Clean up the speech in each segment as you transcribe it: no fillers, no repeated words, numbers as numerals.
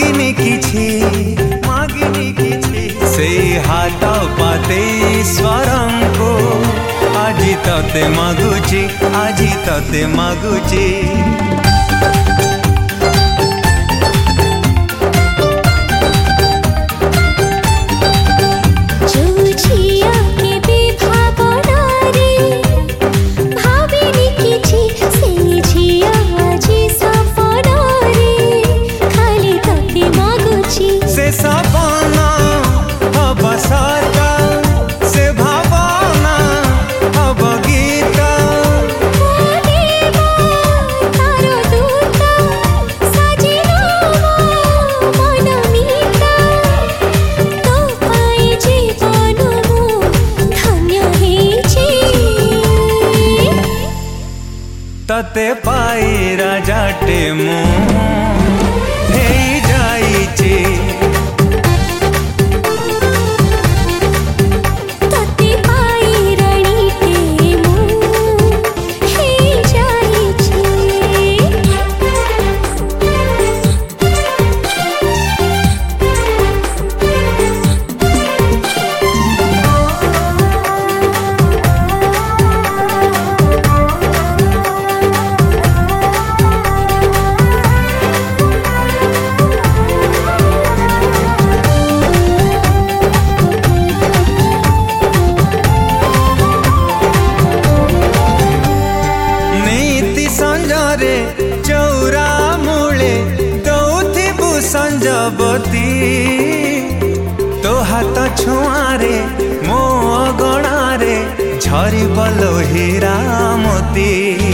मागिनी किछि से हाथ पाते ईश्वरंको आजी तते मागुची तते पाई राजाटे मु हेई जाईची तते पाई रानीटे मु हेई जाईची चौरा मूले दौथिबु संजबती तो हाथ छुआरे मो अगणारे झरी बलो हीरा मोती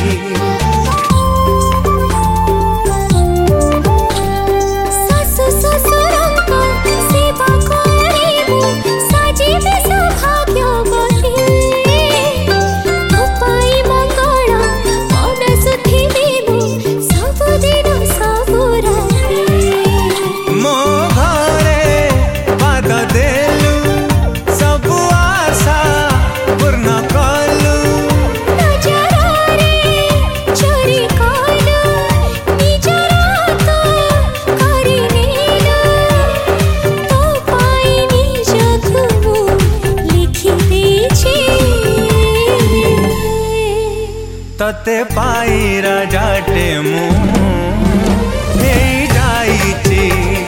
तते पाई राजाटे मु हेई जाईची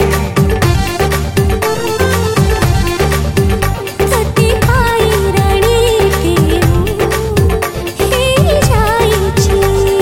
तते पाई रानीटे मु हेई जाईची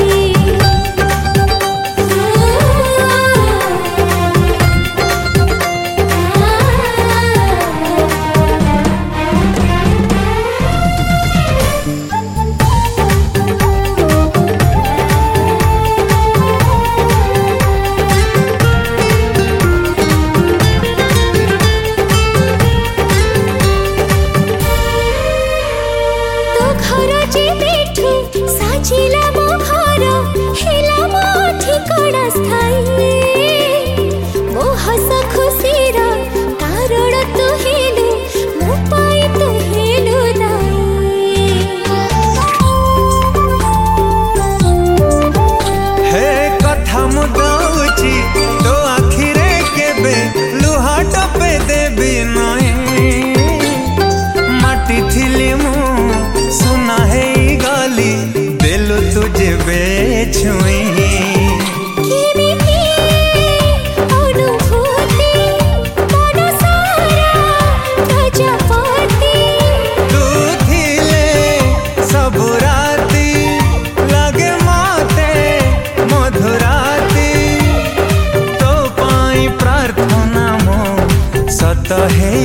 साजिला मो घर हेला मो ठिकाना स्थायी मो हस खुशीर कारण तू हेलु मो पाई तू हेलु दाई हे कथा मु दउची तो आखिरे केबे लुहा टपे देबी नाही माटी थिली मु सुना है गाली दिलु तुझे बेछुई तू थिले सब राती लगे माते मधुराती तो पाई प्रार्थना मो सत है